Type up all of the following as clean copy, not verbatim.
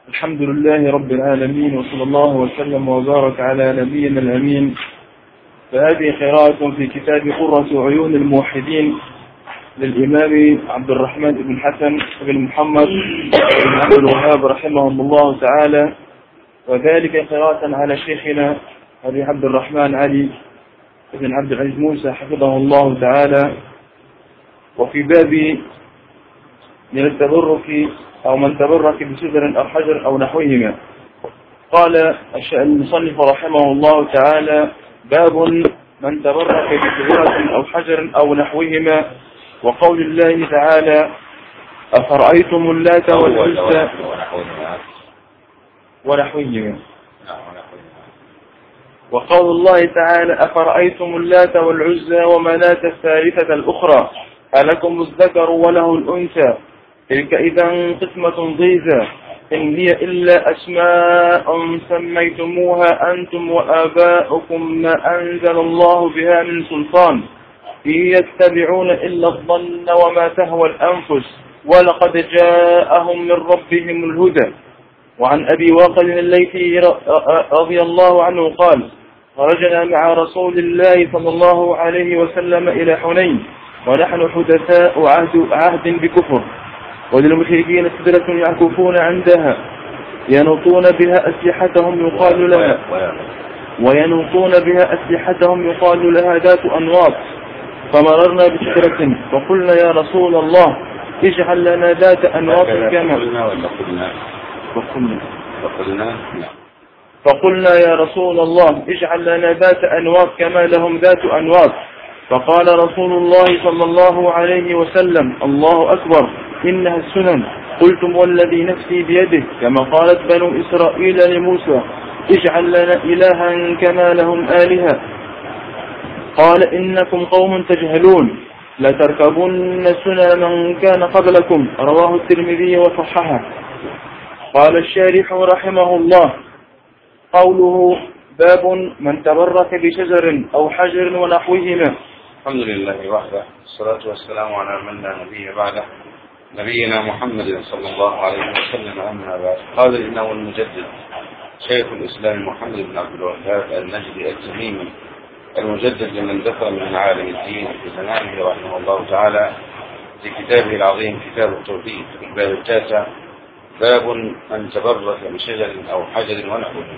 الحمد لله رب العالمين، وصلى الله وسلم وبارك على نبينا الأمين. فهذه قراءة في كتاب قرة عيون الموحدين للإمام عبد الرحمن بن حسن بن محمد بن عبد الوهاب رحمهم الله تعالى، وذلك قراءة على شيخنا أبي عبد الرحمن علي بن عبد العزيز موسى حفظه الله تعالى. وفي باب من التبرك أو من تبرك بشجر أو حجر أو نحوهما، قال المصنف رحمه الله تعالى: باب من تبرك بشجرة أو حجر أو نحوهما، وقول الله تعالى: أفرأيتم اللات والعزى ونحوهما. وقول الله تعالى: أفرأيتم اللات والعزى ومناة الثالثة الأخرى ألكم الذكر وله الأنثى تلك إذا قسمة ضيزى إن هي إلا أسماء سميتموها أنتم وآباؤكم ما أنزل الله بها من سلطان إن يتبعون إلا الظن وما تهوى الأنفس ولقد جاءهم من ربهم الهدى. وعن أبي واقد الليثي رضي الله عنه قال: خرجنا مع رسول الله صلى الله عليه وسلم إلى حنين ونحن حدثاء عهد بكفر، وللمشركين سدرة يعكفون عندها ينوطون بها أسلحتهم يقال لها ذات أنواط. فمررنا بسدرة فقلنا يا رسول الله اجعل لنا ذات أنواط فقلنا يا رسول الله اجعل لنا ذات أنواط كما لهم ذات أنواط. فقال رسول الله صلى الله عليه وسلم: الله أكبر إنها السنن. قلتم والذي نفسي بيده كما قالت بنو إسرائيل لموسى اجعل لنا إلها كما لهم آلهة. قال: إنكم قوم تجهلون لتركبن سنن من كان قبلكم. رواه الترمذي وصححه. قال الشارح رحمه الله: قوله باب من تبرك بشجر أو حجر ونحوهما. الحمد لله وحده، والصلاة والسلام على من لا نبي بعده، نبينا محمد صلى الله عليه وسلم. أما بعد، قال إنه المجدد شيخ الإسلام محمد بن عبد الوهاب النجدي التميمي المجدد لمن دخل من عالم الدين في زمانه رحمه الله تعالى في كتابه العظيم كتاب التوحيد في الباب التاسع: باب من تبرك بشجر أو حجر ونحوه.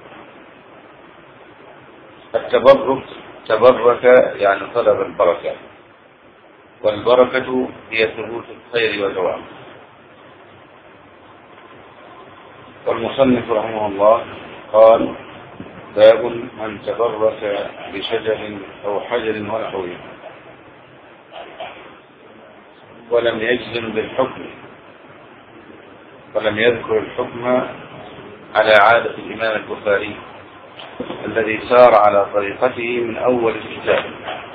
التبرك تبرك يعني طلب البركة، والبركة هي ثبوت الخير والدوام. والمصنف رحمه الله قال: باب من تبرك بشجر أو حجر ونحوه، ولم يجزم بالحكم، ولم يذكر الحكم على عادة الإمام البخاري الذي سار على طريقته من أول الكتاب،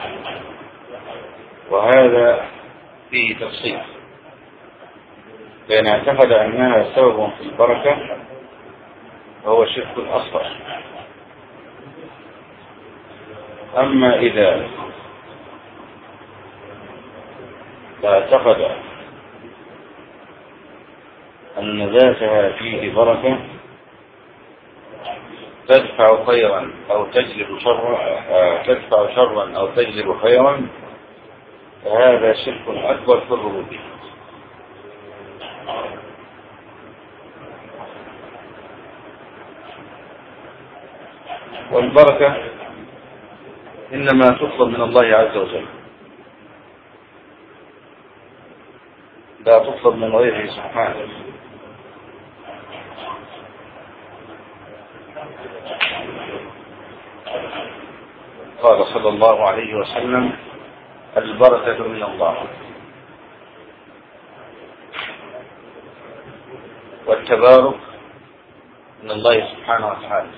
وهذا فيه تفصيل، لأن اعتقد أنها سبب في البركة وهو شرك أصغر. أما إذا اعتقد أن ذاتها فيه بركة تدفع خيرا أو تجلب خيرا، فهذا شرك أكبر في الربوبية. والبركة إنما تطلب من الله عز وجل، لا تطلب من غيره سبحانه. قال صلى الله عليه وسلم: البركة من الله. والتبارك من الله سبحانه وتعالى،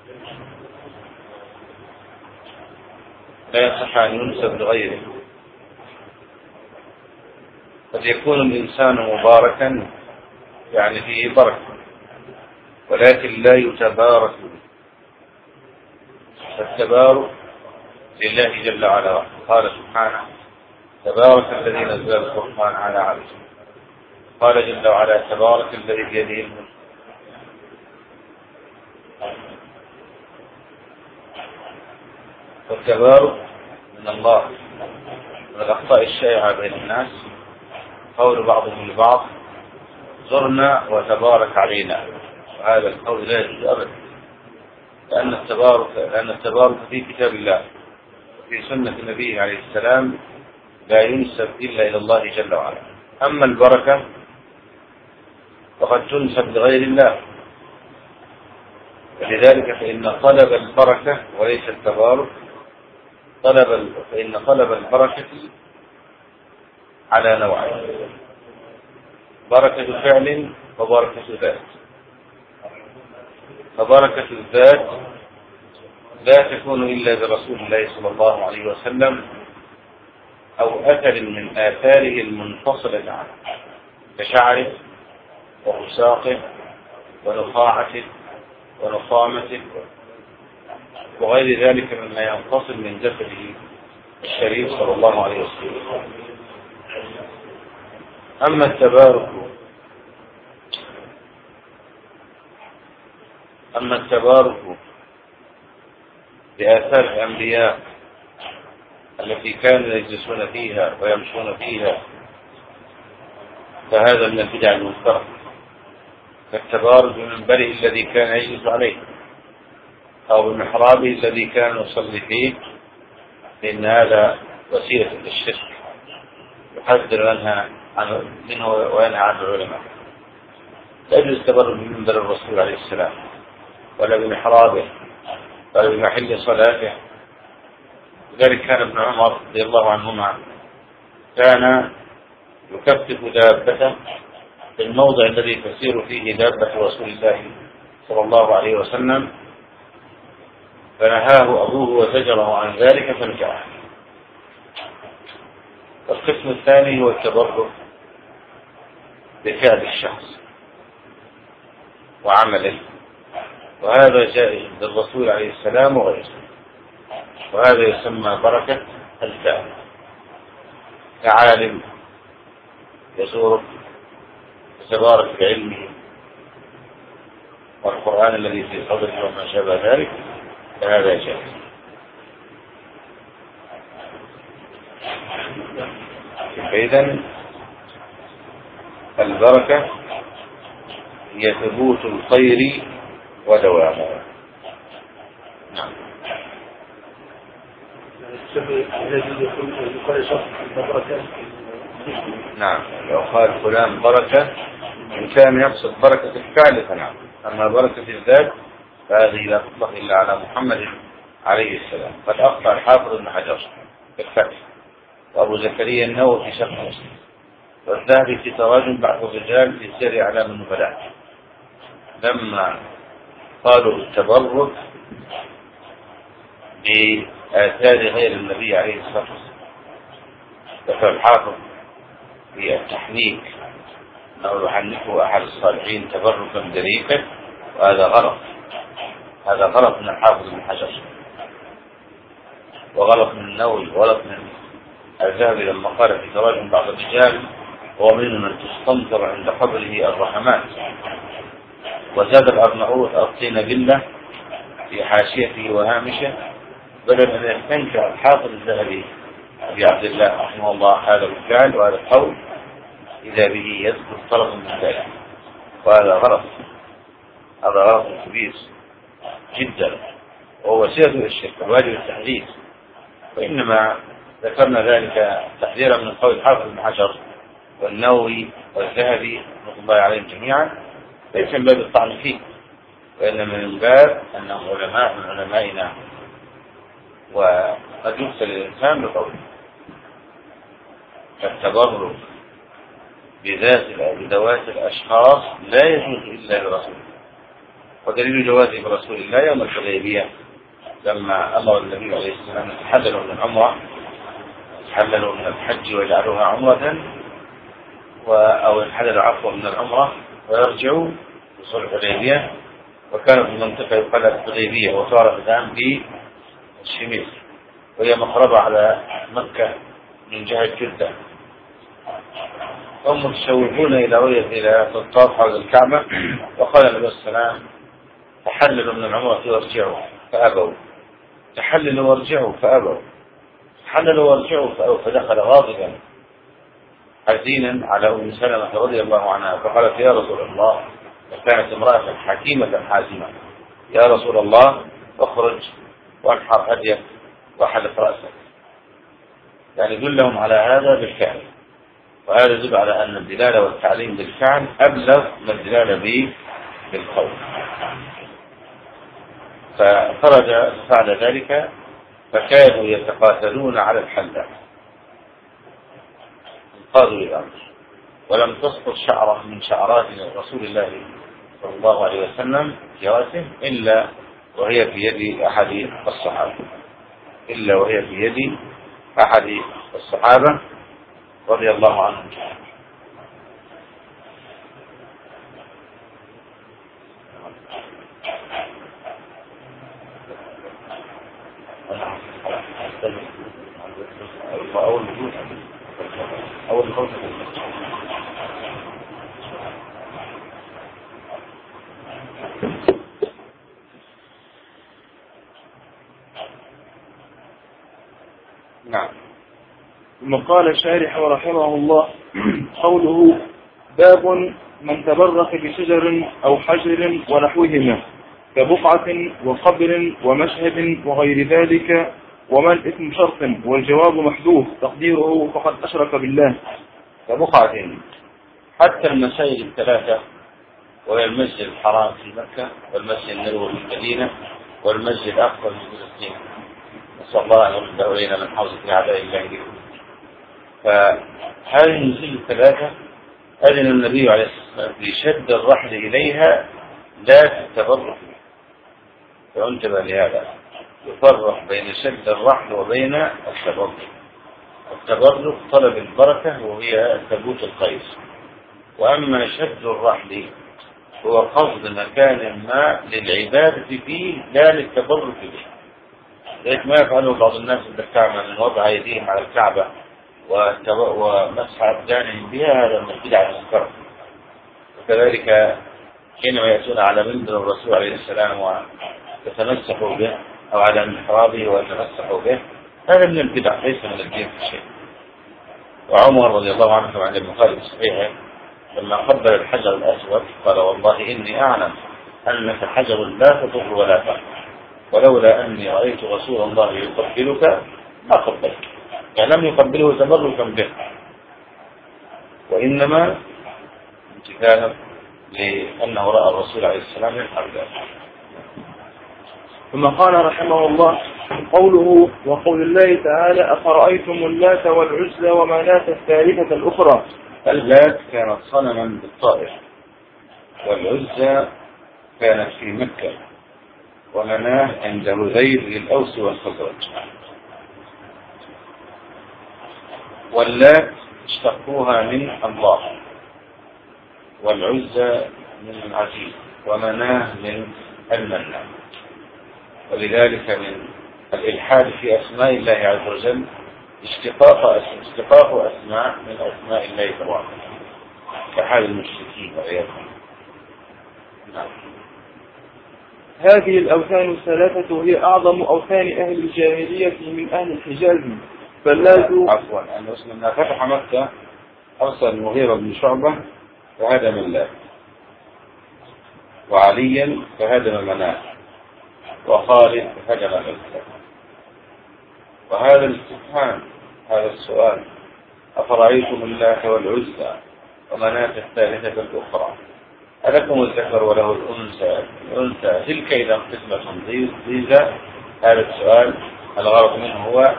لا يصح أن ينسب لغيره. قد يكون الإنسان مباركا يعني فيه بركة، ولكن لا يتبارك به. فالتبارك لله جل وعلا. قال سبحانه: تبارك الذي نزل القرآن على عبده. قال جل وعلا: تبارك الذي بيده الملك والتبارك من الله. من الأخطاء الشائعة بين الناس قول بعضهم لبعض زرنا وتبارك علينا، وهذا القول لا يجوز أبدا، لأن التبارك في كتاب الله في سنة النبي عليه السلام لا ينسب إلا إلى الله جل وعلا. أما البركة فقد تنسب لغير الله، ولذلك فإن طلب البركة وليس التبارك فإن طلب البركة على نوعين: بركة فعل وبركة ذات. فبركة الذات لا تكون إلا برسول الله صلى الله عليه وسلم أو أثر من آثاره المنفصلة عنه كشعره وخساقه ونخاعته ونخامته وغير ذلك مما ينفصل من جسده الشريف صلى الله عليه وسلم. أما التبارك بآثار الأنبياء التي كانوا يجلسون فيها ويمشون فيها فهذا من البدع المنكرة، كالتبارك بمنبره الذي كان يجلس عليه أو بمحرابه الذي كان يصلي فيه، لأن هذا وسيلة للشرك يحذر منه وينهى عنه العلماء. لا يجوز التبرك بمنبر الرسول عليه السلام ولا بمحرابه ولا بمحل صلاته. لذلك كان ابن عمر رضي الله عنهما كان يكفف دابته في الموضع الذي تسير فيه دابة رسول الله صلى الله عليه وسلم، فنهاه أبوه وزجره عن ذلك فانجعه. القسم الثاني هو التبرك بفعل الشخص وعمله، وهذا جائز للرسول عليه السلام وغيره، وهذا يسمى بركة الفعل، كعالم يزورك يتبارك بعلمه والقرآن الذي في صدره وما شابه ذلك، فهذا جائز. فإذا البركة هي ثبوت الخير ودوامه. نعم. نعم، لو قال فلان بركة إن كان يقصد بركة الفعل فنعم، أما بركة الذات فهذه لا تطلق إلا على محمد عليه السلام. قد أخطأ الحافظ ابن حجر في الفتح، وأبو زكريا النووي في شرح مسلم، والذهبي في تراجم بعض الرجال في سير أعلام النبلاء لما قالوا التبرك بآثار غير النبي عليه الصلاة والسلام. ذكر الحافظ في التحنيك أنه يحنكه أحد الصالحين تبركا بريقه، وهذا غلط. هذا غلط من الحافظ بن حجر، وغلط من النووي، وغلط من الذهبي لما قال في تراجم بعض الرجال هو من تستمطر عند قبره الرحمات. وزاد الأرناؤوط أرطين بالله في حاشيته وهامشه بدل أن يستنكر الحافظ الذهبي أبي عبد الله رحمه الله هذا الفعل وهذا القول إذا به يذكر طرف من ذلك، وهذا غلط. هذا غلط كبير جدا، وهو وسيلة الشرك الواجب التحذير. وإنما ذكرنا ذلك تحذيرا من قول الحافظ بن حجر والنووي والذهبي رحمه الله عليهم جميعا، ليس من باب الطعن فيه، وإنما من باب أنهم علماء من علمائنا، وقد يغسل الإنسان بقوله. فالتبرك بذوات الأشخاص لا يجوز إلا برسول، ودليل جوازه برسول الله يوم الحديبية لما أمر النبي عليه السلام يتحللوا من العمرة، يتحللوا من الحج ويجعلوها عمرة، أو يتحللوا عفوا من العمرة ويرجعوا لصلح الحديبية، وكانوا في منطقة يقال الحديبية وصار الآن بالشميس، وهي مقربة على مكة من جهة جدة. هم متشوفون إلى رؤية الطواف حول الكعبة، وقال النبي صلى الله عليه وسلم تحللوا من العمرة وارجعوا، فأبوا. تحللوا وارجعوا فأبوا، تحللوا وارجعوا فأبوا، فدخل غاضبا حزينا على أم سلمة رضي الله عنها فقالت يا رسول الله، وكانت امرأة حكيمة حازمة، يا رسول الله اخرج وانحر هديك وحلق رأسك، يعني دلهم على هذا بالفعل. وهذا يدل على أن الدلالة والتعليم بالفعل أبلغ من الدلالة بالقول. فخرج فعل ذلك فكانوا يتقاتلون على الحلة، انقادوا للأمر، ولم تسقط شعرة من شعرات رسول الله صلى الله عليه وسلم جواسم إلا وهي في يد أحد الصحابة، إلا وهي في يد أحد الصحابة رضي الله عنهم. نعم. ثم قال الشارح رحمه الله قوله باب من تبرك بشجر أو حجر ونحوهما كبقعة وقبر ومشهد وغير ذلك، وما الإثم شرط والجواب محذوف تقديره فقد أشرك بالله. كبقعة، حتى المساجد الثلاثة وهي المسجد الحرام في مكة والمسجد النبوي في المدينة والمسجد الأقصى في فلسطين، نسأل الله أن يرد إلينا من حوزة أعداء الله لكم. فهذه المساجد الثلاثة أذن النبي عليه الصلاة والسلام بشد الرحل إليها لا تتبرك، فانتبه لهذا، يفرق بين شد الرحل وبين التبرك. التبرك طلب البركة وهي ثبوت الخير، وأما شد الرحل هو قصد مكان ما للعبادة فيه لا للتبرك به، لذلك ما يفعله بعض الناس بالكعبة من وضع أيديهم على الكعبة ومسح أبدانهم بها، هذا من البدع المنكرة. وكذلك حينما يأتون على منبر الرسول عليه السلام ويتمسحوا به أو على محرابه ويتمسحوا به، هذا من البدع ليس من الدين في شيء. وعمر رضي الله عنه عن البخاري في صحيحه لما قبل الحجر الأسود قال والله إني أعلم أنك حجر لا تضر ولا تنفع، ولولا أني رأيت رسول الله يقبلك ما قبلك، يعني لم يقبله تبركا به وإنما امتثالا لأنه رأى الرسول عليه السلام يفعل ذلك. ثم قال رحمه الله قوله وقول الله تعالى أفرأيتم اللات والعزى ومناة الثالثة الأخرى. اللات كانت صنما بالطائف، والعزى كانت في مكة، ومناه عند هذيل للأوس والخزرج. واللات اشتقوها من الله، والعزى من العزيز، ومناه من المنان. ولذلك من الإلحاد في أسماء الله عز وجل اشتقاق أسماء من أسماء الله تبارك كحال المشركين والعياذ بالله. هذه الأوثان الثلاثة هي أعظم أوثان أهل الجاهلية من أهل الحجاز، فاللات عفوا أن لما فتح مكة أرسل المغيرة بن شعبة فهدم اللات، وعليا فهدم مناه، وخالد فهدم العزى. وهذا الاستفهام، هذا السؤال أفرأيتم اللات والعزى ومناة الثالثة الأخرى ألكم الذكر وله الأنثى تلك إذا قسمة ضيزى، هذا السؤال الغرض منه هو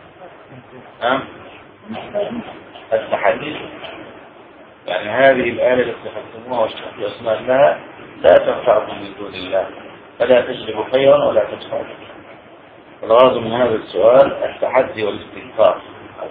التحدي، يعني هذه الآلة التي اتخذتموها واشتقتوا أسماء لها لا تنفعكم من دون الله، فلا تجلبوا خيرا ولا تدفعوا. الغرض من هذا السؤال التحدي والاستنكار.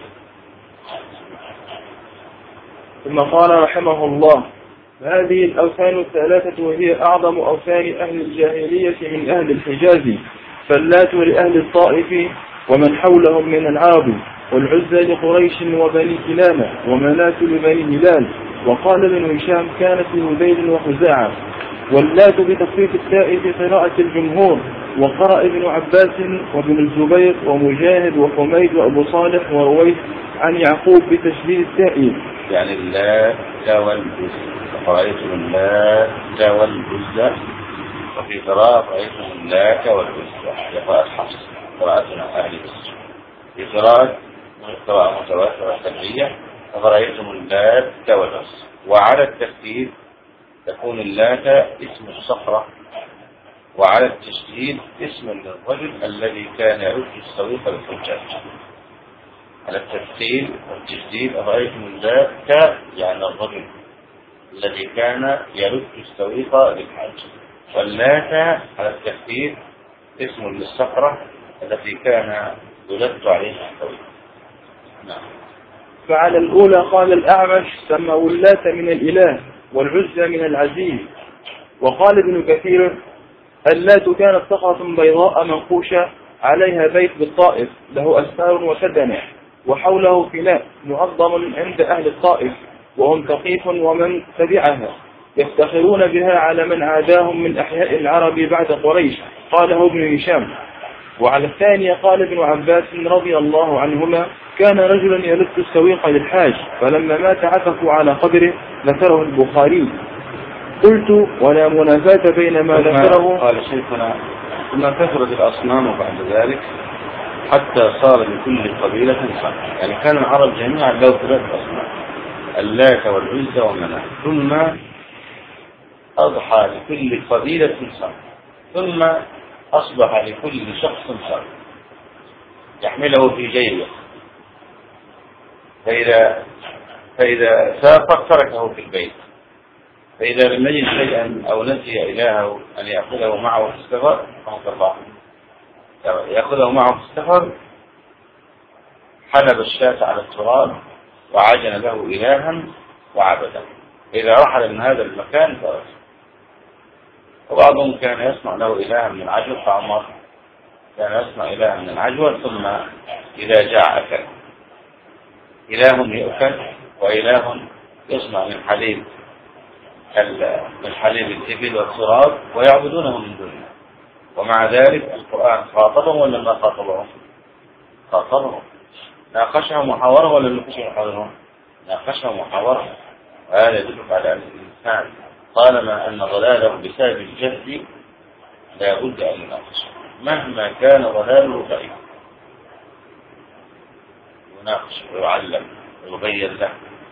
ثم قال رحمه الله هذه الأوثان الثلاثة وهي أعظم أوثان أهل الجاهلية من أهل الحجاز، فاللات لأهل الطائف ومن حولهم من العرب، والعزى لقريش وبني كنانة، ومناة لبني هلال. وقال ابن هشام كانت لهذيل وخزاعة. واللات بتخفيف التاء في قراءة الجمهور وقرأ ابن عباس وابن الزبير ومجاهد وحميد وأبو صالح ورويث عن يعقوب بتشديد التاء يعني اللات والعزى. فرأيتم اللات والعزى. وفي قراءة رأيتم اللات والعزى قراءة حفص قراءتنا أهل مصر. في قراءة متواترة سبعية فرأيتم اللات والعزى. وعلى الترتيب تكون اللات اسم الصخرة، وعلى التشديد اسم للرجل الذي كان يرد السويق للحجاج. على الترتيب والتشديد أرأيتم اللات يعني الرجل الذي كان يرد السويق للحاج، واللات على الترتيب اسم للصخرة التي كان يلد عليها السويق. نعم. فعلى الأولى قال الأعمش سموا اللات من الإله والعزى من العزيز. وقال ابن كثير اللات كانت صخرة بيضاء منقوشة عليها بيت بالطائف له أسفار وسدنة وحوله فناء معظم عند أهل الطائف وهم ثقيف ومن تبعها يفتخرون بها على من عاداهم من أحياء العرب بعد قريش. قاله ابن هشام. وعلى الثانية قال ابن عباس رضي الله عنهما كان رجلا يلد السويق للحاج فلما مات عكفوا على قبره ذكره البخاري. قلت ولا منافاة بين ما ذكره. قال شيخنا ثم كثرت الأصنام بعد ذلك حتى صار لكل قبيلة صنم. يعني كان العرب جميعا له 3 أصنام اللات والعزى ومناة، ثم أضحى لكل قبيلة صنم، ثم أصبح لكل شخص صنم يحمله في جيبه، فإذا سافر تركه في البيت، فإذا لم يجد شيئا أو نسي إلهه أن يأخذه معه في السفر يأخذه معه في السفر حلب الشاة على التراب وعجن له إلها وعبده. إذا رحل من هذا المكان فرس. وبعضهم كان يصنع له إلها من العجوة، فعمر كان يصنع إلها من العجوة ثم إذا جاع أكل. إله يؤكل وإله يصنع من حليب الإبل والتراب ويعبدونه من دونه. ومع ذلك القرآن خاطبهم ولا ما خاطبهم؟ خاطبهم. ناقشهم وحاورهم ولا ناقشهم وحاورهم؟ ناقشهم وحاورهم. وهذا يدل على أن الإنسان طالما أن ضلاله بسبب الجهل لا بد أن يناقشه مهما كان ضلاله ضعيفا، يناقش ويعلم ويبين له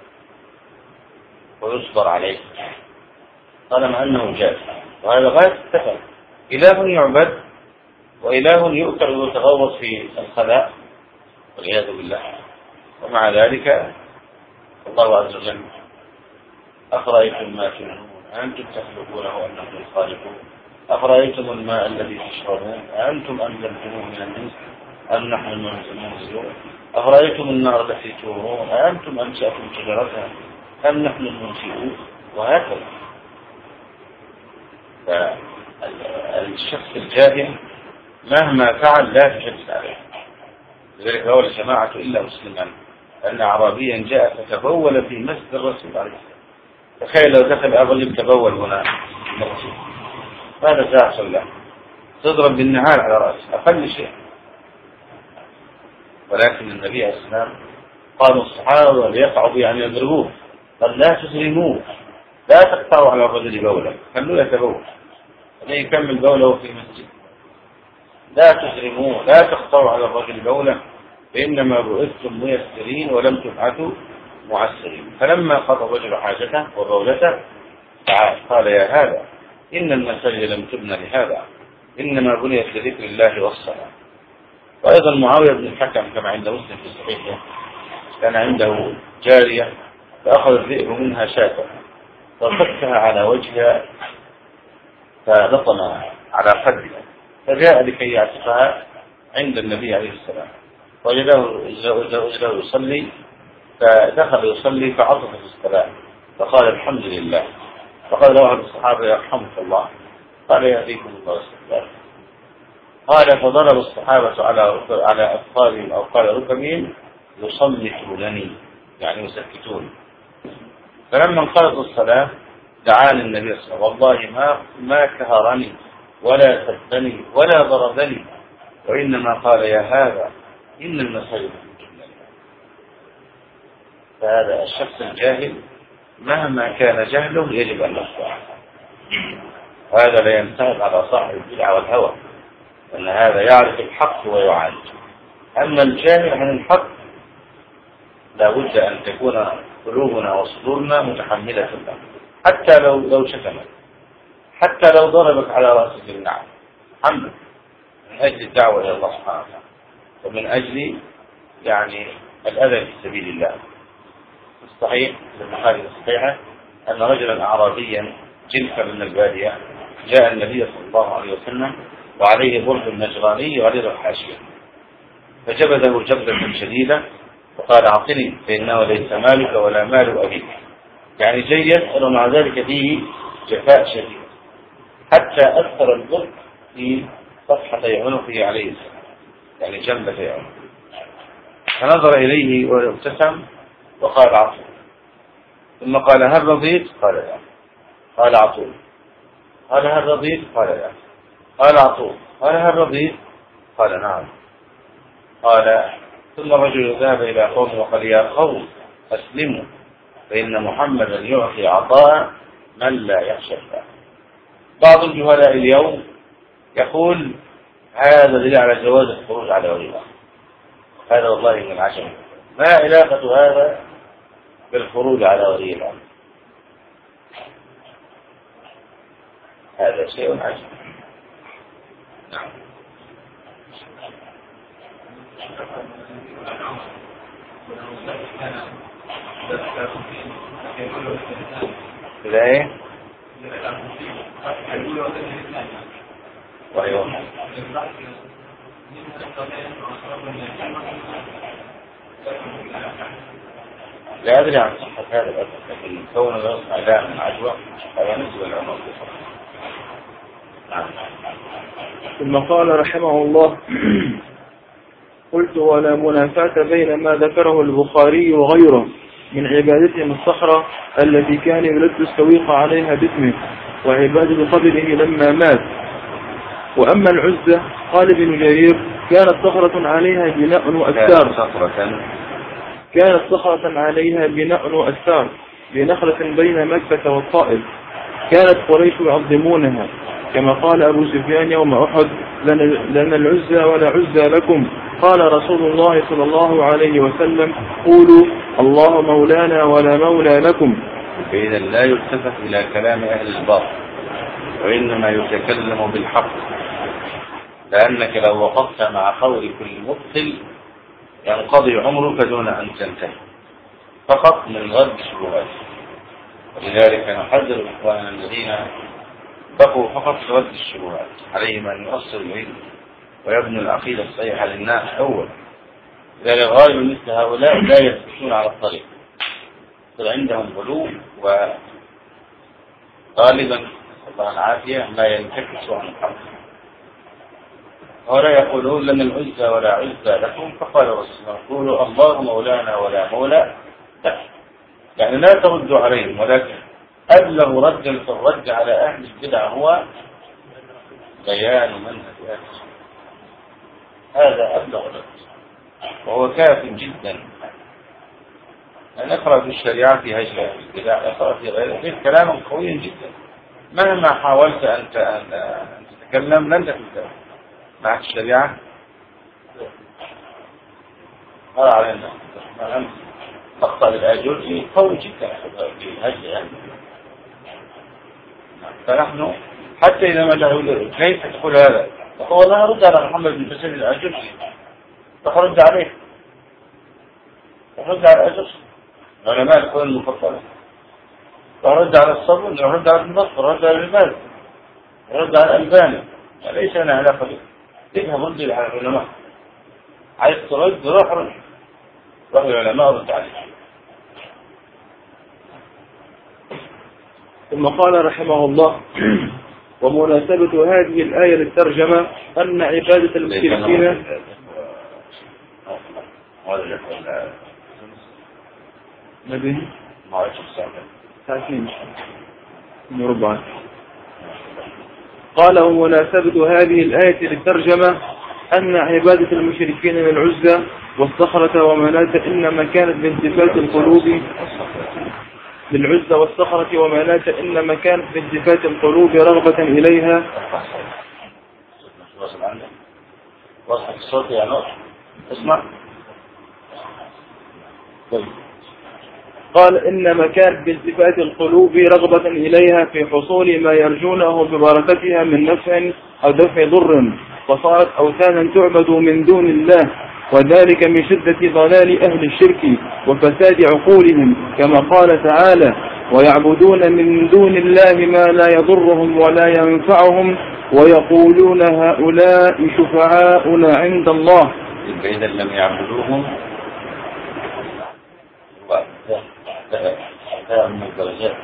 ويصبر عليه طالما أنه جاهل. وهذا غاية التفل. إله يعبد وإله يؤكل ويتغوص في الخلاء والعياذ بالله. ومع ذلك الله عز وجل أفرأيتم ما تمنون أنتم تخلقونه أم نحن الخالقون أفرأيتم الماء الذي تشربون أنتم أنزلتموه من المزن أم نحن المنزلون أفرأيتم النار التي تورون أنتم أنشأتم شجرتها أم نحن المنشئون. وهكذا. فالشخص الجاهل مهما فعل لا تجلس عليه. لذلك قال الجماعة إلا مسلما أن أعرابيا جاء فتبول في مسجد الرسول عليه السلام. تخيل لو دخل الرجل تبول هنا المسجد ماذا سيحصل له؟ تضرب بالنعال على رأسه أقل شيء. ولكن النبي عليه السلام قالوا الصحابة ليقعدوا يعني يضربوه، قال لا تسلموه، لا تقطعوا على الرجل بولا، خلوه يتبول يكمل بوله في مسجد. لا تسلموه، لا تقطعوا على الرجل بولا، فإنما بعثتم ميسرين ولم تبعثوا معسرين. فلما قضى الرجل حاجته وبولته تعال قال يا هذا إن المساجد لم تبنى لهذا إنما بنيت لذكر الله والصلاة. وأيضا معاوية بن الحكم كما عند مسلم في صحيحه كان عنده جارية فأخذ الذئب منها شاة فصكها على وجهها فلطمها على خدها فجاء لكي يعتقها عند النبي عليه السلام وجده يصلي فدخل يصلي فعطف في الصلاة فقال الحمد لله. فقال له أحد الصحابة يرحمك الله قال يهديكم الله واستغفر. قال فضرب الصحابة على أطفالهم أو قال ركبهم يصلحونني يعني يسكتون. فلما انقضت الصلاة دعاني النبي صلى الله عليه وسلم والله ما كهرني ولا سبني ولا ضربني، وإنما قال يا هذا إن المساجد في جملة. فهذا الشخص الجاهل مهما كان جهله يجب أن يصبح، وهذا لا ينتهب على صاحب البدع والهوى، أن هذا يعرف الحق ويعالج. أما الجاهل عن الحق لا بد أن تكون قلوبنا وصدورنا متحملة له، حتى لو شتمك، حتى لو ضربك على رأسك بالنعل، حمل من أجل الدعوة إلى الله سبحانه وتعالى، ومن أجل يعني الأذى في سبيل الله. الصحيح في البخاري الصحيحة أن رجلا أعرابيا جلفا من البادية جاء النبي صلى الله عليه وسلم وعليه برد نجراني وعليه الحاشية، فجبده جبدة شديدة وقال أعطني فإنه ليس مالك ولا مال أبيك، يعني جاي يسأل ومع ذلك فيه جفاء شديد، حتى أثر البرد في صفحة عنقه عليه السلام، يعني جنبة عنقه، فنظر إليه وابتسم وقال عطول، ثم قال هل رضيت؟ قال لا. قال عطول. قال هل رضيت؟ قال لا. قال عطول. قال هل رضيت؟ قال نعم. قال ثم الرجل ذهب إلى قومه وقال يا قوم أسلموا فإن محمدا يعطي عطاء من لا يخشى الله. بعض الجهلاء اليوم يقول هذا دليل على جواز الخروج على ولي الأمر. هذا والله من العجب، ما علاقة هذا بالخروج على ولي الأمر؟ هذا شيء عجيب. نعم. لا ايه وأيوه لا أدري عن صحة هذا الأثر، لكن كونه يصنع لا من عجوة هذا نسبة للعمر. ثم قال رحمه الله قلت ولا منافاة بين ما ذكره البخاري وغيره من عبادتهم الصخرة التي كان يلد السويق عليها باسمه وعبادة قبره لما مات. وأما العزة قال ابن جرير كانت صخرة عليها بناء وأستار، كانت صخرة عليها بناء وأستار بنخلة بين مكة والطائف، كانت قريش يعظمونها كما قال أبو سفيان يوم أحد لنا العزة ولا عزة لكم. قال رسول الله صلى الله عليه وسلم قولوا الله مولانا ولا مولى لكم. فإذا لا يلتفت إلى كلام أهل الباطل وإنما يتكلم بالحق، لأنك لو وقفت مع قول كل مبطل ينقضي عمرك دون أن تنتهي فقط من رد الشبهات. ولذلك نحذر إخواننا الذين بقوا فقط في رد الشبهات، عليهم أن يؤصلوا العلم ويبنوا العقيدة الصحيحة للناس أولا. لذلك غالب مثل هؤلاء لا يثبتون على الطريق، عندهم غلو وغالبا الله العافية ما ينتكسوا عن الحق. هؤلاء يقولون لنا العزة ولا عزة لكم، فقال الرسول قولوا الله مولانا ولا مولى لكم، يعني لا تردوا عليهم، ولكن أبلغ رد في الرد على أهل البدع هو بيان منهج أهل السنة. هذا أبلغ رد وهو كاف جدا. نقرأ في الشريعة في هجرة البدع، نقرأ في غيره كلاما قويا جدا. مهما حاولت أن تتكلم لن تتكلم مع الشريعة. قال علينا تقطع الآجر قوي جدا في هجرة يعني. فنحن حتى إذا ما جاءوا كيف تقول هذا؟ فقال والله رد على محمد بن حسين الآجري، فرد عليه، فرد على الآجري علماء القرآن المفضلة، فرد على الصبر، فرد على النصر، فرد على العباد، فرد على الألباني. ليس لنا علاقة به. اذهب رد على العلماء، عايز ترد روح رد العلماء رد عليه. ثم قال رحمه الله ومناسبة هذه الآية للترجمة أن عبادة المشركين نبي ساعتين من ربع. قال ومناسبة هذه الآية للترجمة أن عبادة المشركين للعزى والصخرة ومناة إنما كانت بانتفاة القلوب للعزى والصخرة ومناة إنما كانت بانتفاة القلوب رغبة إليها. وضح الصوت يا نور اسمع. قال إنما كانت بانتفاة القلوب رغبة إليها في حصول ما يرجونه ببركتها من نفع أو دفع ضر، فصارت أوثانا تعبد من دون الله، وذلك من شدة ضلال أهل الشرك وفساد عقولهم، كما قال تعالى ويعبدون من دون الله ما لا يضرهم ولا ينفعهم ويقولون هؤلاء شفعاؤنا عند الله. إذا لم يعبدوهم من الدرجات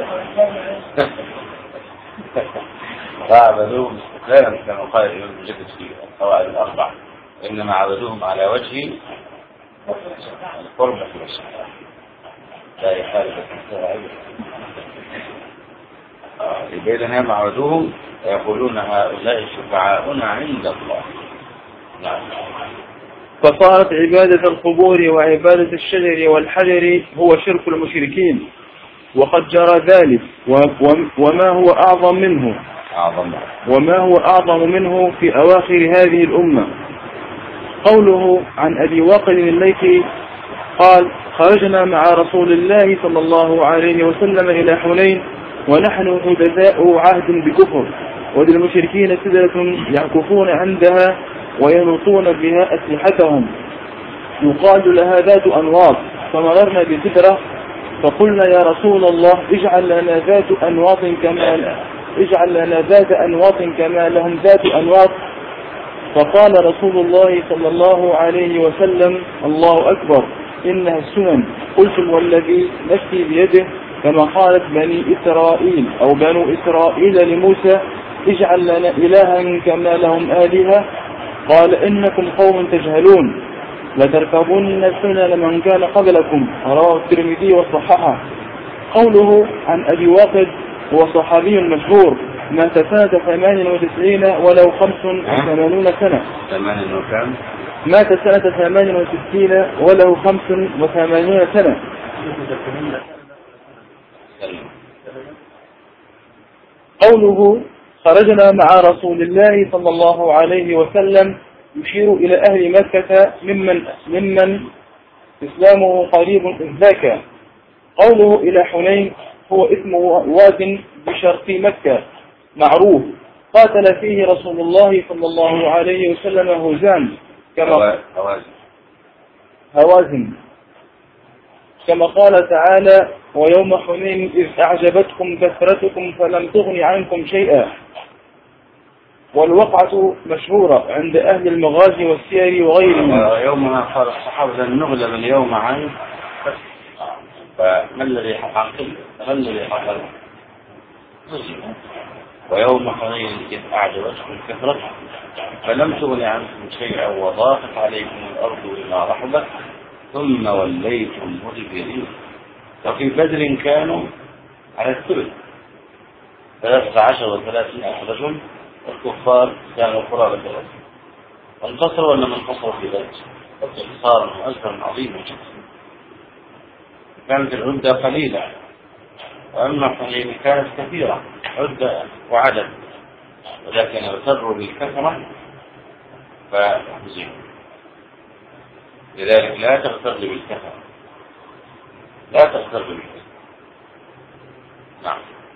فعبدوهم استقلالا كما قال الإمام المجدد في القواعد الأربع، إنما عبدوهم على وجه القرب في الشرع لا يخالف الشرعية. إذا هم عبدوهم يقولون هؤلاء شفعاؤنا عند الله. نعم. فصارت عبادة القبور وعبادة الشجر والحجر هو شرك المشركين، وقد جرى ذلك وما هو أعظم منه في أواخر هذه الأمة. قوله عن أبي واقد الليثي قال خرجنا مع رسول الله صلى الله عليه وسلم إلى حنين ونحن حدثاء عهد بكفر، وللمشركين سدرة يعكفون عندها وينطون بها أسلحتهم يقال لها ذات أنواط، فمررنا بسدرة فقلنا يا رسول الله اجعل لنا ذات أنواط كما لهم ذات أنواط. فقال رسول الله صلى الله عليه وسلم الله أكبر إنها السنن. قلت والذي نفسي بيده كما قالت بنو إسرائيل لموسى اجعل لنا إلها كما لهم آلهة. قال إنكم قوم تجهلون لتركبون سنن من كان قبلكم، رواه الترمذي وصححه. قوله عن أبي واقد هو صحابي مشهور مات سنة 98 ولو 85 سنة. مات سنة 68 وله 85 سنة. قوله خرجنا مع رسول الله صلى الله عليه وسلم يشير إلى أهل مكة ممن إسلامه قريب إذ ذاك. قوله إلى حنين هو اسم واد بشرق مكة معروف قاتل فيه رسول الله صلى الله عليه وسلم هوازن كما قال تعالى ويوم حنين إذ أعجبتكم كثرتكم فلم تغن عنكم شيئا. والوقعة مشهورة عند أهل المغازي والسير وغيرهم. يوم قال الصحابة لن نغلب اليوم عنه فما الذي حصل؟ ويوم حنين إذ أعجبتكم كثرتكم فلم تغن عنكم شيئا وضاقت عليكم الأرض بما رحبت ثم وليتم مدبرين. وفي بدر كانوا على الثلث 13 و300 رجل، والكفار كانوا قرابة الرجل. وانتصروا ولا ما انتصروا في بدر؟ انتصارا مؤثرا عظيما جدا. كانت العدة قليلة، وأما حنين كانت كثيرة عدة وعدد، ولكن اغتروا بالكثرة فهزموا. لذلك لا تغتر بالكثرة. نعم.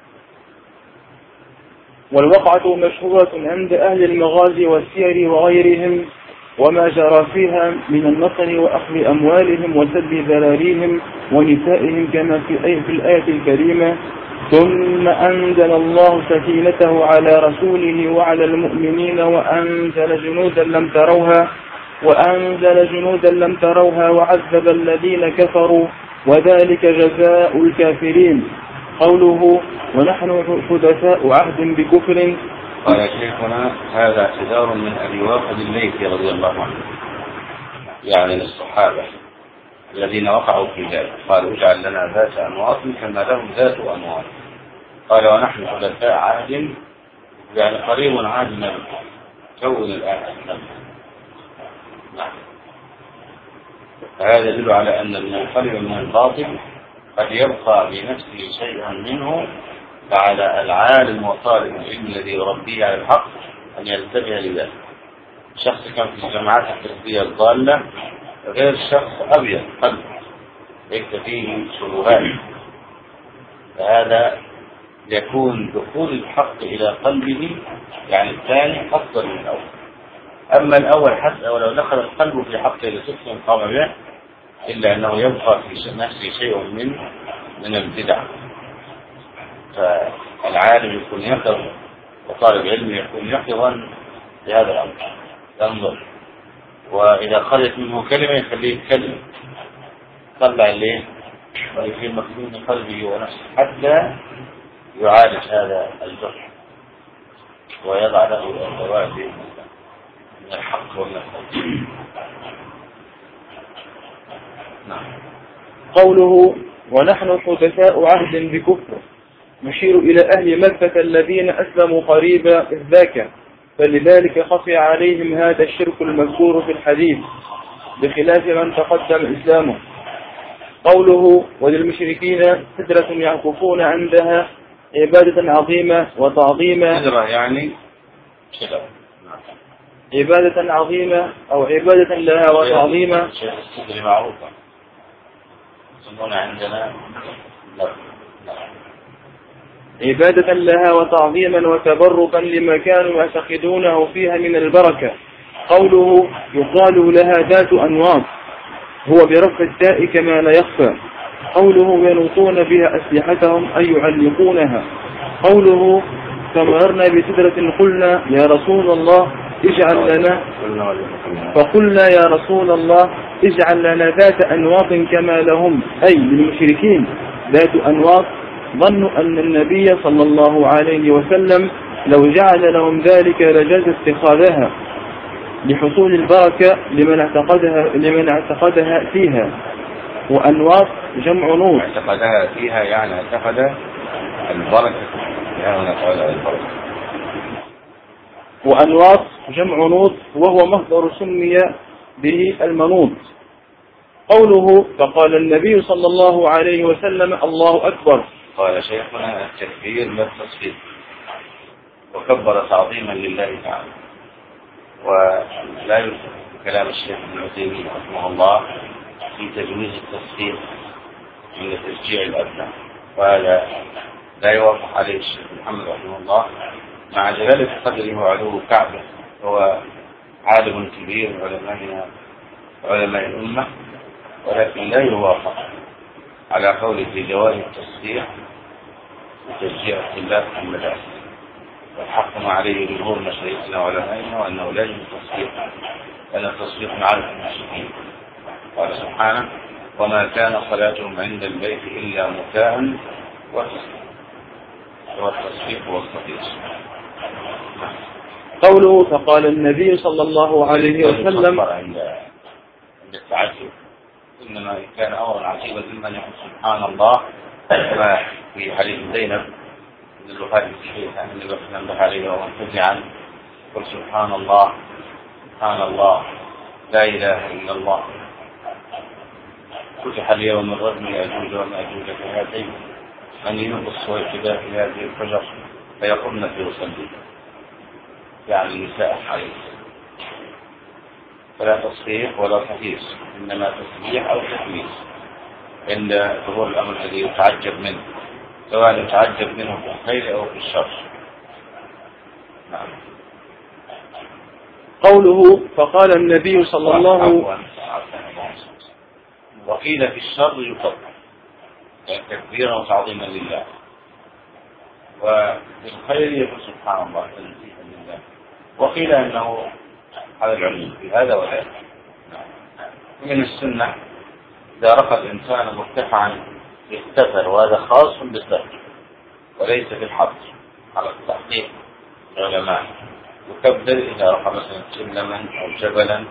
والوقعة مشهورة عند أهل المغازي والسير وغيرهم وما جرى فيها من النصر وأخذ أموالهم وسد ذراريهم ونسائهم كما في الآية الكريمة ثم أنزل الله سكينته على رسوله وعلى المؤمنين وأنزل جنودا لم تروها وعذب الذين كفروا وذلك جزاء الكافرين. قوله ونحن حدثاء عهد بكفر. قال شيخنا هذا اعتذار من أبي واقد الليثي رضي الله عنه، يعني للصحابة الذين وقعوا في ذلك. قالوا اجعل لنا ذات أنواط كما لهم ذات أنواط. قال ونحن حدثاء عهد يعني قريب عاد من كون الآن. هذا يدل على أن المنقلب من الباطل قد يبقى بنفسه شيئا منه، فعلى العالم وطالب العلم الذي يربيه على الحق أن ينتبه لذلك. شخص كان في الجماعات الفردية الضالة غير شخص أبيض قلب ليس فيه شبهات، فهذا يكون دخول الحق إلى قلبه يعني الثاني أفضل من الأول. أما الأول حتى ولو دخل القلب في حقه لصدق قام به إلا أنه يبقى في نفسه شيء من البدع. فالعالم يكون يقظ وطالب علم يكون يقظا بهذا الأمر، ينظر، وإذا خرجت منه كلمة يخليه يتكلم، طلع الليل ويفي مكنون قلبه ونفسه حتى يعالج هذا الجرح ويضع له الدواء من الحق ومن الخير. نعم. قوله ونحن حدثاء عهد بكفر نشير إلى أهل مكة الذين أسلموا قريبا إذ ذاك، فلذلك خفي عليهم هذا الشرك المذكور في الحديث بخلاف من تقدم إسلامه. قوله وللمشركين سدرة يعكفون عندها عبادة عظيمة وتعظيما، سدرة يعني عبادة عظيمة أو عبادة لها وتعظيما. السدرة معروفة يسمون عندنا عبادة لها وتعظيما وتبركا لما كانوا يعتقدونه فيها من البركة. قوله يقال لها ذات أنواط هو برفع التاء كما لا يخفى. قوله ينوطون بها أسلحتهم أي يعلقونها. قوله فمررنا بسدرة قلنا يا رسول الله اجعل لنا، فقلنا يا رسول الله اجعل لنا ذات أنواط كما لهم، أي للمشركين ذات أنواط. ظنوا أن النبي صلى الله عليه وسلم لو جعل لهم ذلك لجاز اتخاذها لحصول البركة لمن اعتقدها فيها. وأنواط جمع نوط، اعتقدها فيها يعني اعتقد البركة، وأنواط جمع نوط وهو مصدر سمي به المنوط. قوله فقال النبي صلى الله عليه وسلم الله أكبر. قال شيخنا التكبير لا التصفيق، وكبر تعظيما لله تعالى. ولا يلزم كلام الشيخ ابن عثيمين رحمه الله في تجويز التصفيق من تشجيع الأبناء، وهذا لا يوافق عليه الشيخ محمد رحمه الله مع جلالة قدره وعلو كعبه، هو عالم كبير من علماء الأمة، ولكن لا يوافق على قوله في جواز التصفيق وتشجيع اختلاف المدارس. والحق ما عليه جمهور مشايخنا وعلمائنا وأنه لا يجوز التصفيق، لأن التصفيق من عادة المشركين. قال سبحانه وما كان صلاتهم عند البيت إلا مكاء وتصفيق، والتصفيق والصفيق. قوله فقال النبي صلى الله عليه وسلم عند التعجب، إنما كان أمرا عجيبا ممن يقول سبحان الله، كما في حديث زينب من البخاري في الصحيح عن النبي صلى الله عليه وسلم عليه ومن فزعا قل سبحان الله سبحان الله لا إله إلا الله، فتح اليوم من رجم يأجوج ومأجوج كهاتين من ينقص ويكدا في هذه الفجر فيقمن في وسلم، يعني النساء عليه. فلا تصفيق ولا تحيص، إنما تسبيح أو تحميس عند ظهور الأمر الذي يتعجب منه، سواء يتعجب منه في الخير أو في الشر. نعم. قوله فقال النبي صلى الله عليه وسلم وقيل في الشر يفضل تكبيرا وتعظيما لله، وفي الخير يقول سبحان الله تنزيها لله، وقيل أنه على العلم في هذا وذاك. من السنة إذا رفع الإنسان مرتفعا يستتر، وهذا خاص بالترك وليس بالحظ على التحقيق العلماء. يكبر إذا رفع مثلا سلما أو جبلا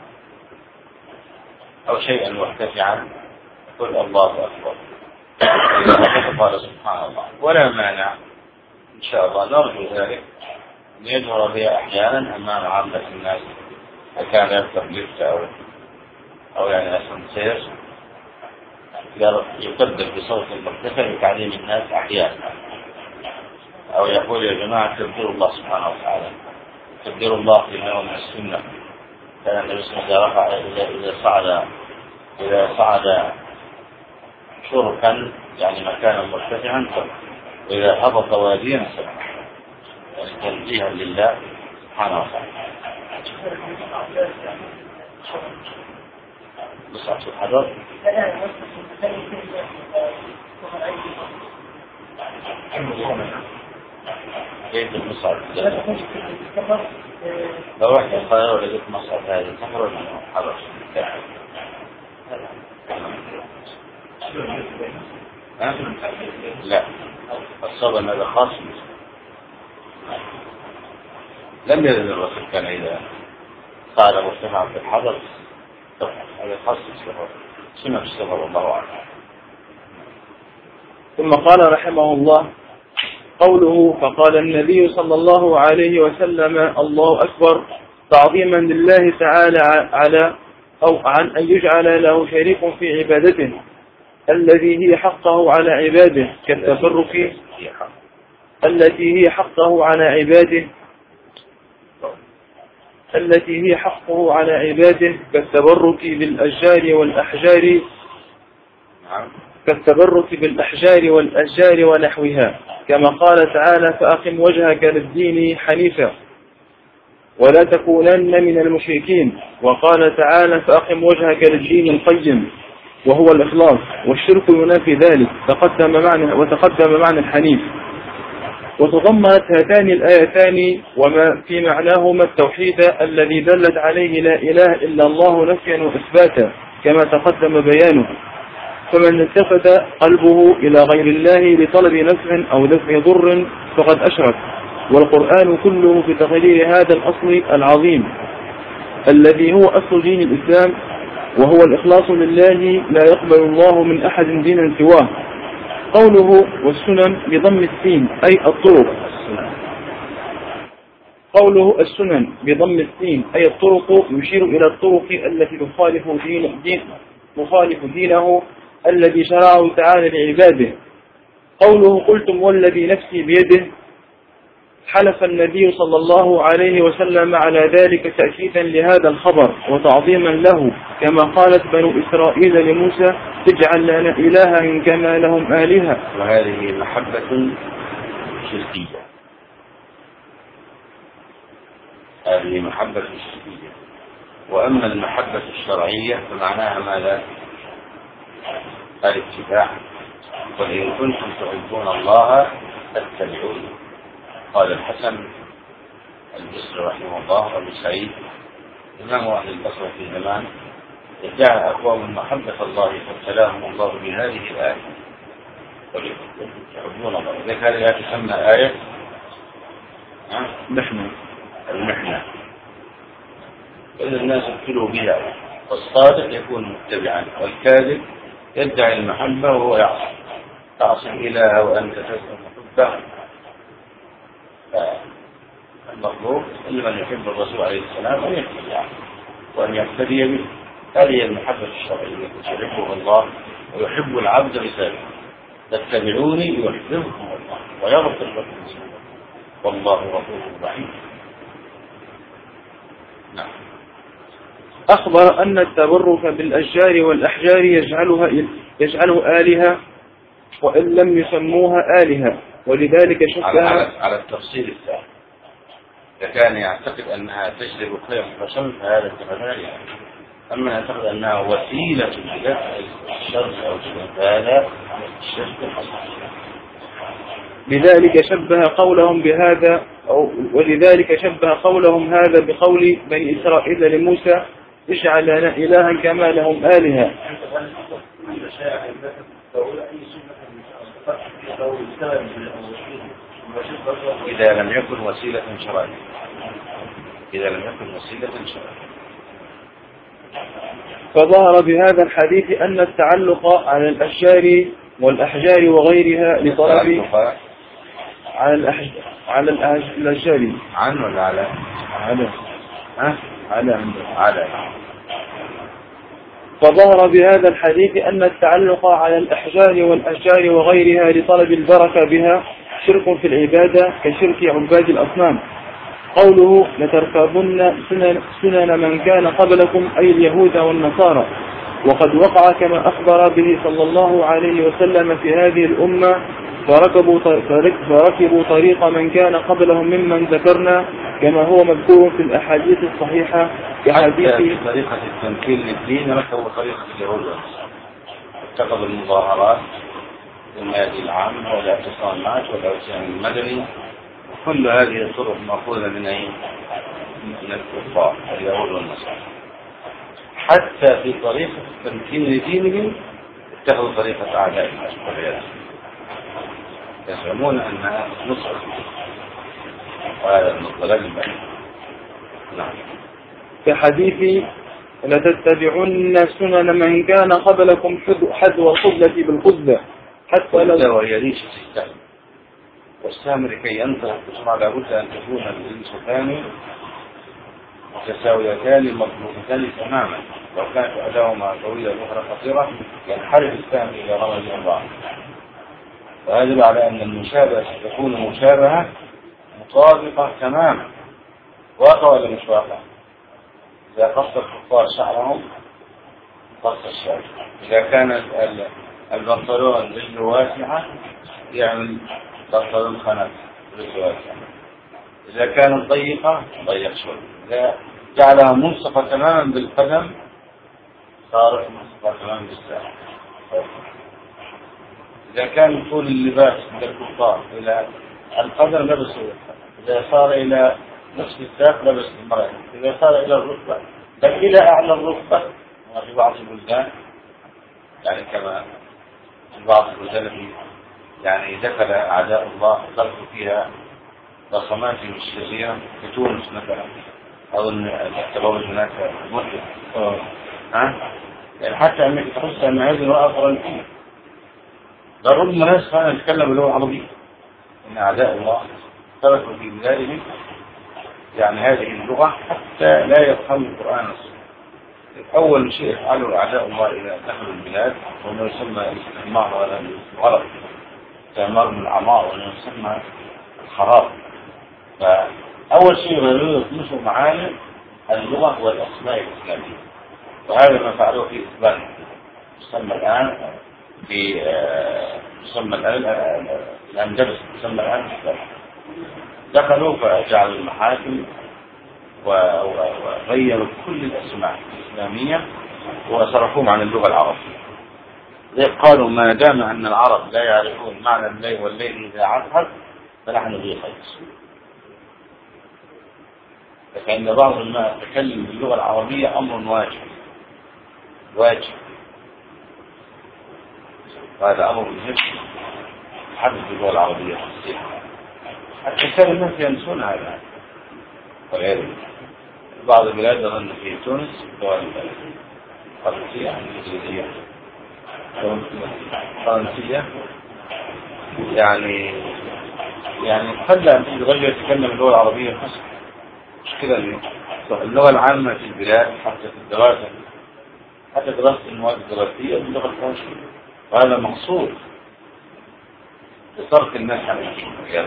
أو شيئا مرتفعا يقول الله أكبر، قال سبحان الله، ولا مانع إن شاء الله نرجو ذلك ليجهر بها أحيانا أمام عامة الناس، كان يركب لفت أو يعني أسانسير، يقدر بصوت مرتفع لتعليم الناس أحيانا، أو يقول يا جماعة كبروا الله سبحانه وتعالى، كبروا الله في نوم السنة. كان النبي صلى الله عليه وسلم إذا صعد شرفا يعني مكانا مرتفعا وإذا هبط واديا سبح، يعني تنزيها لله سبحانه وتعالى. مصعد في الحضر كيف المصعد؟ لو رحت القاهرة ولقيت مصعد هذه تخرج من الحضر. لا، الصبن هذا خاص، لم يرد الرسول كان إذا صعد مرتفعا في الحضر، هذا خاص بالسفر، سنة السفر والله أعلم. ثم قال رحمه الله: قوله فقال النبي صلى الله عليه وسلم الله أكبر تعظيما لله تعالى على أو عن أن يجعل له شريك في عبادته الذي هي حقه على عباده كالتبرك التي هي حقه على عباده كالتبرك بالأحجار والأشجار ونحوها، كما قال تعالى: فأقم وجهك للدين حنيفا ولا تكونن من المشركين. وقال تعالى: فأقم وجهك للدين القيم، وهو الإخلاص، والشرك ينافي ذلك، وتقدم معنى الحنيف. وتضمنت هاتان الآيتان وما في معناهما التوحيد الذي دلت عليه لا إله إلا الله نفيا وإثباتا كما تقدم بيانه. فمن التفت قلبه إلى غير الله لطلب نفع أو دفع ضر فقد أشرك، والقرآن كله في تقرير هذا الأصل العظيم الذي هو أصل دين الإسلام، وهو الإخلاص لله، لا يقبل الله من أحد دينا سواه. قوله والسنن بضم السين أي الطرق، قوله السنن بضم السين أي الطرق يشير إلى الطرق التي تخالف دينه الذي شرعه تعالى لعباده. قوله قلتم والذي نفسي بيده، حلف النبي صلى الله عليه وسلم على ذلك تأكيدا لهذا الخبر وتعظيما له، كما قالت بنو إسرائيل لموسى: تجعل لنا إلها كما لهم آلهة. وهذه محبة شركية، هذه محبة شركية. وأما المحبة الشرعية فمعناها ماذا؟ الاتباع. قل إن كنتم تحبون الله فاتبعوني. قال الحسن البصري رحمه الله أبو سعيد إمام أهل البصرة في زمان: ادعى أقوام محبة الله فابتلاهم الله بهذه الآية. يحبون الله، إذا كان لا تسمى آية المحنة، فإذا الناس ابتلوا بها، والصادق يكون متبعا، والكاذب يدعي المحبة وهو تعصي الإله وأنت تزعم حبه. المطلوب لمن يحب الرسول عليه السلام أن يتبعه وأن يقتدي به. هذه المحبة الشرعية التي يحبها الله ويحب العبد بسببه. تتبعوني يحببكم الله ويغفر لكم ذنوبكم والله غفور رحيم. نعم. أخبر أن التبرك بالأشجار والأحجار يجعله آلهة وإن لم يسموها آلهة، ولذلك شبه على التفصيل الثاني. إذا كان يعتقد أنها تجلب خير فشر فهذا اتفاق، أما يعتقد أنها وسيلة لدفع الشر أو فهذا الشرك الأصغر. ولذلك شبه قولهم هذا بقول بني إسرائيل لموسى: اجعل لنا إلها كما لهم آلهة. إذا لم يكن وسيلة شرعية. فظهر بهذا الحديث أن التعلق على الأشجار والأحجار وغيرها على الأشجار. عن ولا على؟ على. على. فظهر بهذا الحديث أن التعلق على الأحجار والأشجار وغيرها لطلب البركة بها شرك في العبادة كشرك عباد الأصنام. قوله لتركبن سنن من كان قبلكم أي اليهود والنصارى، وقد وقع كما أخبر به صلى الله عليه وسلم في هذه الأمة فركبوا طريق من كان قبلهم ممن ذكرنا كما هو مذكور في الأحاديث الصحيحة كحديث طريقة التمكين للدين ركبوا طريقة اليهود اتخذوا المظاهرات المادي العام والاعتصامات والعصيان المدني، كل هذه الطرق مأخوذة من الكفار اليهود والنصارى. حتى في طريقة التمكين لدينهم اتخذوا طريقة أعدائهم والعياذ، يزعمون أنها نصرة، وهذا من الضلال البعيد. نعم. كحديث لتتبعن سنن من كان قبلكم حذو القبلة بالقبلة حتى لو وهي ريشة السهم، والسهم لكي ينطلق بسرعة لابد أن تكون الريشتان متساويتان مضبوطتان تماما. لو كانت إحداهما طويلة والأخرى قصيرة ينحرف السهم إلى رمز بعض، وهذا على أن المشابهة تكون مشابهة مطابقة تماما. واقع ولا مش واقع؟ إذا قص الكفار شعرهم قص الشعر، إذا كان البنطلون رجله واسعة يعمل بنطلون خنف رجله واسعة، إذا كانت ضيقة ضيق شوي، إذا جعلها منصفة تماما بالقدم صارت منصفة تماما بالساق. إذا كان طول اللباس من الكفار إلى القدم لبسوا، إذا صار إلى نصف الساق لبس المرأة، إذا صار إلى الركبة بل إلى أعلى الركبة. وفي بعض البلدان يعني كما في بعض البلدان التي يعني دخل أعداء الله تركوا فيها بصماتهم الشريرة في تونس مثلا، أظن التبول هناك مطلق يعني حتى أنك تحس أن هذه المرأة فرنسية، بل ربما ناس كانوا يتكلموا باللغة العربية، إن أعداء الله تركوا في بلادهم يعني هذه اللغة حتى لا يفهموا القرآن. أول شيء يفعله أعداء الله إذا دخلوا البلاد وما يسمى الاستعمار ولا الغرب، استعمار من الأعمار ولا يسمى الخراب. فأول شيء يطمسوا معاني اللغة والأسماء الإسلامية، وهذا ما فعلوه في إسبانيا، يسمى الآن الأندلس، يسمى الآن إسبانيا. دخلوا فجعلوا المحاكم وغيروا كل الأسماء الإسلامية وصرفوهم عن اللغة العربية. قالوا ما دام أن العرب لا يعرفون معنى الليل والليل إذا عرفت فنحن في خير. فكأن بعض الناس تكلم باللغة العربية أمر واجب، وهذا أمر مهم حدث باللغة العربية حتى كان الناس ينسون هذا. بعض البلاد أظن في تونس فرنسية يعني خلى أن الرجل يتكلم اللغة العربية مشكلة. اللغة العامة في البلاد حتى في الدراسة، حتى دراسة المواد الدراسية باللغة الفرنسية، وهذا مقصود لصرف الناس عن الكلام.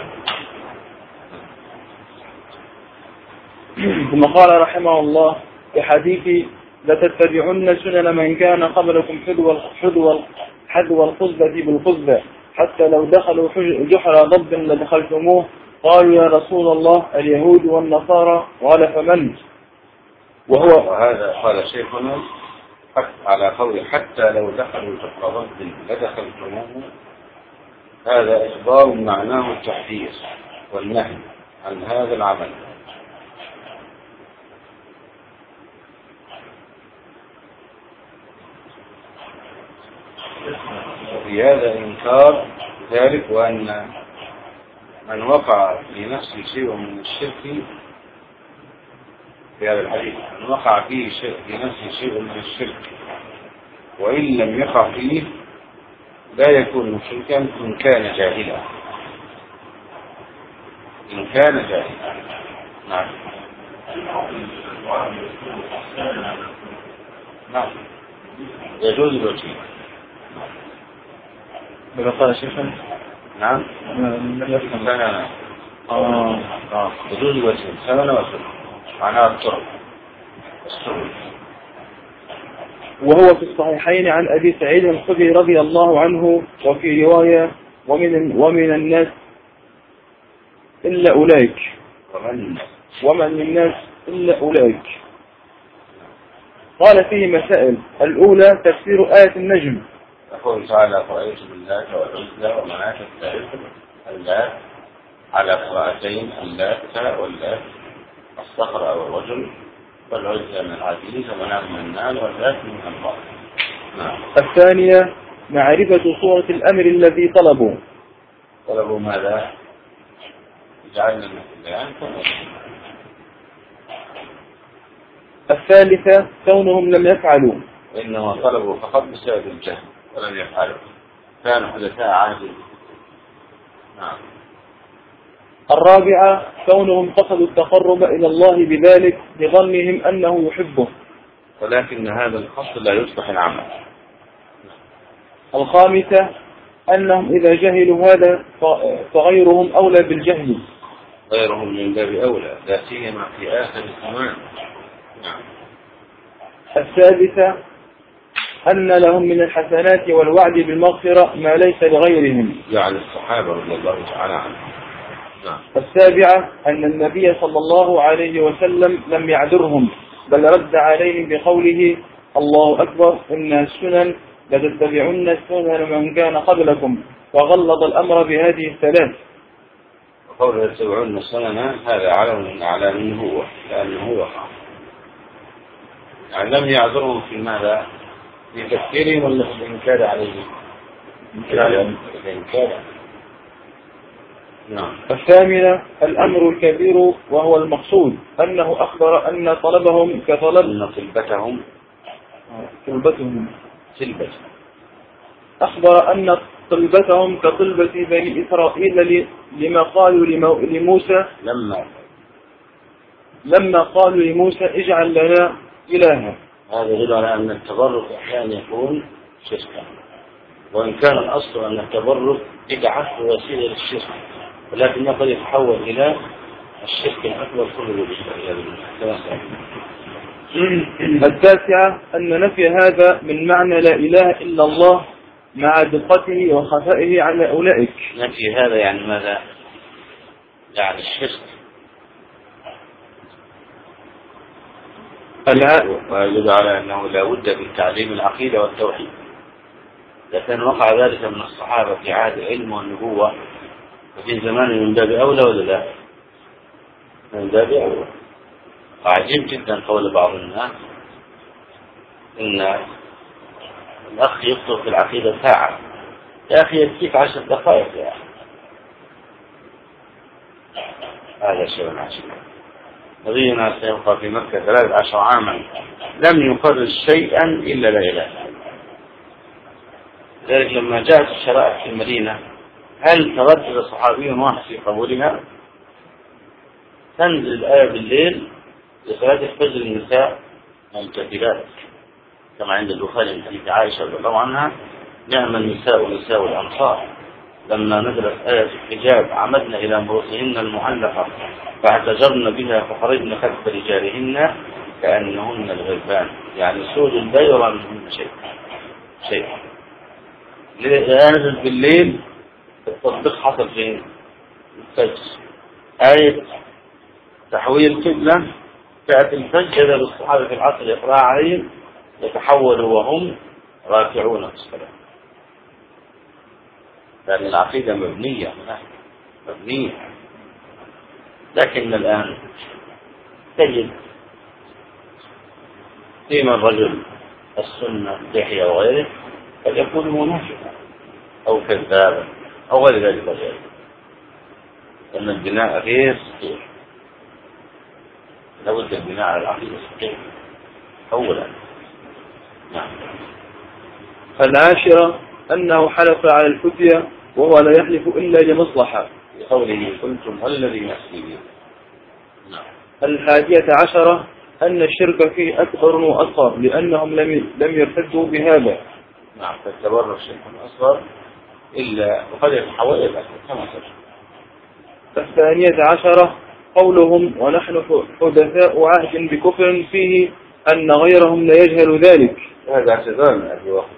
ثم قال رحمه الله في لتتبعن سنن من كان قبلكم حذو القذة بالقذة حتى لو دخلوا جحر ضب لدخلتموه. قالوا يا رسول الله اليهود والنصارى، قال فمن؟ وهذا قال شيخنا على قول حتى لو دخلوا جحر ضب لدخلتموه، هذا إخبار معناه التحذير والنهي عن هذا العمل. وفي هذا إنكار ذلك، وأن من وقع في نفسه شيء من الشرك في هذا الحديث، من وقع فيه في نفسه شيء من الشرك وإن لم يقع فيه لا يكون مشركا إن كان جاهلا. إن كان جائزا. نعم. نعم يجوز الوجه. ماذا قال شيخا؟ نعم لم يفهم. يجوز الوجه ثمن وسلم معناها الطرق. وهو في الصحيحين عن أبي سعيد الخدري رضي الله عنه، وفي رواية ومن الناس إلا أولئك، ومن الناس إلا أولئك. قال فيه مسائل. الأولى تفسير آية النجم. يقول تعالى فرأيت بالله والعزى ومناة الثالثة اللات على قراءتين اللات واللات الصخر أو الرجل، والعزى من العزيز ومناة من النار واللات من الباطل. نعم. الثانية معرفة صورة الأمر الذي طلبوا ماذا؟ جعلنا من البيان. الثالثة كونهم لم يفعلوا، وإنما طلبوا فقط بسبب الجهل ولم يفعلوا، كانوا حدثاء عهد. نعم. الرابعة كونهم قصدوا التقرب إلى الله بذلك لظنهم أنه يحبه، ولكن هذا القصد لا يصلح العمل. الخامسة أنهم إذا جهلوا هذا فغيرهم أولى بالجهل، غيرهم من باب أولى لا سيما في آخر الزمان. نعم. السادسة أن لهم من الحسنات والوعد بالمغفرة ما ليس لغيرهم، يعني الصحابة رضي الله تعالى عنهم. نعم. السابعة أن النبي صلى الله عليه وسلم لم يعذرهم، بل رد عليهم بقوله الله أكبر إن السنن لتتبعن السنن من كان قبلكم، وغلظ الأمر بهذه الثلاث. وقوله يتبعون السنن هذا علم من أعلام النبوة، لأنه هو يعني لم يعذرهم في ماذا؟ في تفكيرهم ولا في الإنكار عليهم؟ الإنكار. نعم. الثامنة الأمر الكبير وهو المقصود، أنه أخبر أن طلبهم كطلب أن طلبتهم أخبر أن طلبتهم كطلبة بني إسرائيل لما قالوا لموسى لما قالوا لموسى اجعل لنا إلها. هذا يدل على أن التبرك أحيانا يكون شركا، وإن كان الأصل أن التبرك بدعة وسيلة للشرك، ولكن قد يتحول إلى الشرك الأكبر كله بالله. التاسعة أن نفي هذا من معنى لا إله إلا الله مع دقته وخفائه على أولئك. نفي هذا يعني ماذا؟ يعني الشرك، ويدل على أنه لا بد من تعليم العقيدة والتوحيد. لكن وقع ذلك من الصحابة في عهد العلم والنبوة وفي زمان من باب أولى ولا لا؟ من باب أولى. وعجيب جدا قول بعض الناس إن الأخ يخطب في العقيدة ساعة، يا أخي يكفيك 10 دقائق يا أخي. هذا شيء عجيب. نبينا سيبقى في مكة 13 عاما لم يقرر شيئا إلا لا إله إلا الله. لذلك لما جاءت الشرائع في المدينة هل تردد صحابي واحد في قبولها؟ تنزل الآية بالليل لصلاة الفجر النساء ممتثلات كما عند البخاري من حديث عائشة رضي الله عنها نعم النساء نساء الأنصار لما نزلت آية الحجاب عمدنا إلى مرؤوسهن المعلقة فاعتجرن بها فخرجن خلف رجالهن كأنهن الغربان، يعني سود لا يرى منهن شيء. إذا نزلت بالليل التطبيق حصل في الفجر، آية تحويل القبلة تأتي الفجر إذا بالصحابة في العصر يقرأ عليهم يتحولوا وهم راكعون في الصلاة، لأن العقيدة مبنية. لكن الآن تجد فيما الرجل السنة لحية وغيره قد يكون منافقا أو كذابا أو غير ذلك وغيره، أن البناء غير صحيح. لابد البناء على العقيدة الصحيحة أولا. نعم. العاشرة أنه حلف على الفتية وهو لا يحلف إلا لمصلحة، بقوله قلتم والذي نفسي بيده. نعم. 11 أن الشرك فيه أكبر وأصغر لأنهم لم يرتدوا بهذا. نعم. فالتبرع شرك أصغر إلا وقد يتحول إلى الأكبر كما سبق. 12 قولهم ونحن حدثاء عهد بكفر فيه أن غيرهم لا يجهل ذلك. هذا اعتذار من أبي واحد.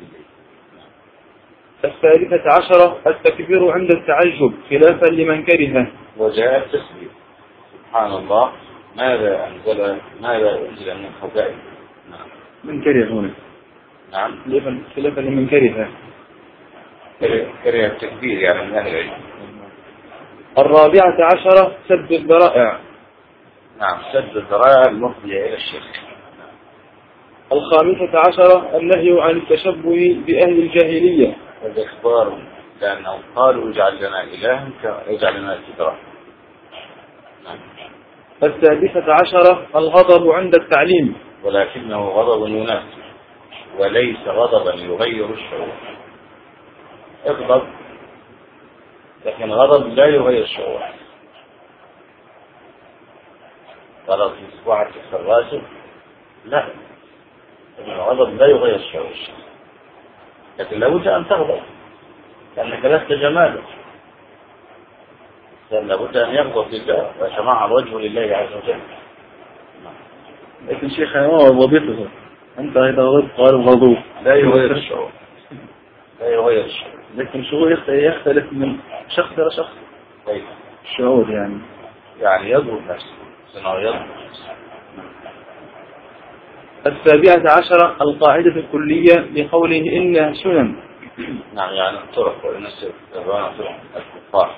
13 التكبير عند التعجب خلافا لمن كرهه. وجاء التسبيح سبحان الله ماذا أنزل من خزائن. نعم. من كره هنا. نعم. خلافا لمن كرهه. كره التكبير يعني من أهل العلم. 14 سد الذرائع. نعم. سد الذرائع المفضية إلى الشرك. 15 النهي عن التشبه بأهل الجاهلية. هذا إخبار لأنهم قالوا اجعل لنا إلها اجعل لنا كبرا. نعم. 16 الغضب عند التعليم. ولكنه غضب يناسب وليس غضبا يغير الشعور. اغضب لكن غضب لا يغير الشعور. غضب في اسبوعك الراسب لا، الغضب لا يغير الشعور، لكن لابد أن تغضب لأنك لست جمالا، لابد أن يغضب لله ويتمعر وجهه لله عز وجل. لكن شيخ هو وظيفته أنت إذا غضبت قال الغضوب لا يغير الشعور، لا يغير الشعور، لكن الشعور يختلف من شخص إلى شخص. طيب الشعور يعني يضرب نفسه سنة يضرب نفسه. 17 القاعدة الكلية لقوله إنها سنن. نعم يعني الطرق والنسب الروانا طرق الكفار.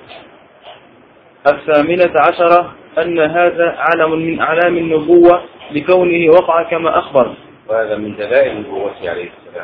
18 أن هذا علم من أعلام النبوة لكونه وقع كما أخبر، وهذا من دلائل نبوته عليه السلام.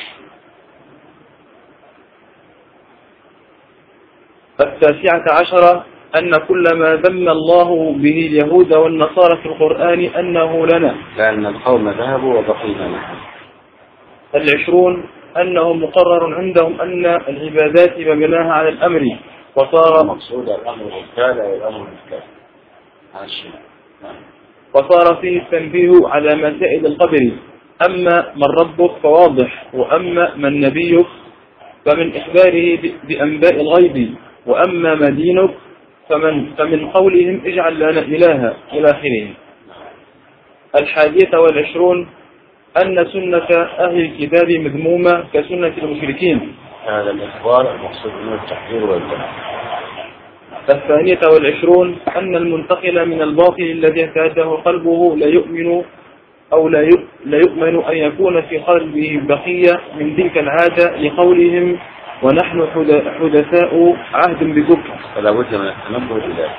19 أن كل ما ذم الله به اليهود والنصارى في القرآن أنه لنا، لأن القوم ذهبوا وبقينا نحن. 20 أنه مقرر عندهم أن العبادات مبناها على الأمر، وصار مقصود الأمر بالكال أو الأمر بالكال عن الشيء. وصار فيه التنبيه على مسائل القبر، أما من ربك فواضح، وأما من نبيك فمن إخباره بأنباء الغيب، وأما ما دينك فمن قولهم اجعل لنا إلها إلى آخره. 21 أن سنة أهل الكتاب مذمومة كسنة المشركين. هذا الإخبار المقصود منه التحذير والتنبيه. 22 أن المنتقل من الباطل الذي اعتاده قلبه لا يؤمن أو لا يؤمن أن يكون في قلبه بقية من تلك العادة لقولهم ونحن حدثاء عهد بكفر. فلا بد من التنبه بذلك.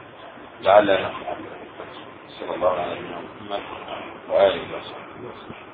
لعلنا صلى الله عليه وسلم وآله وصحبه.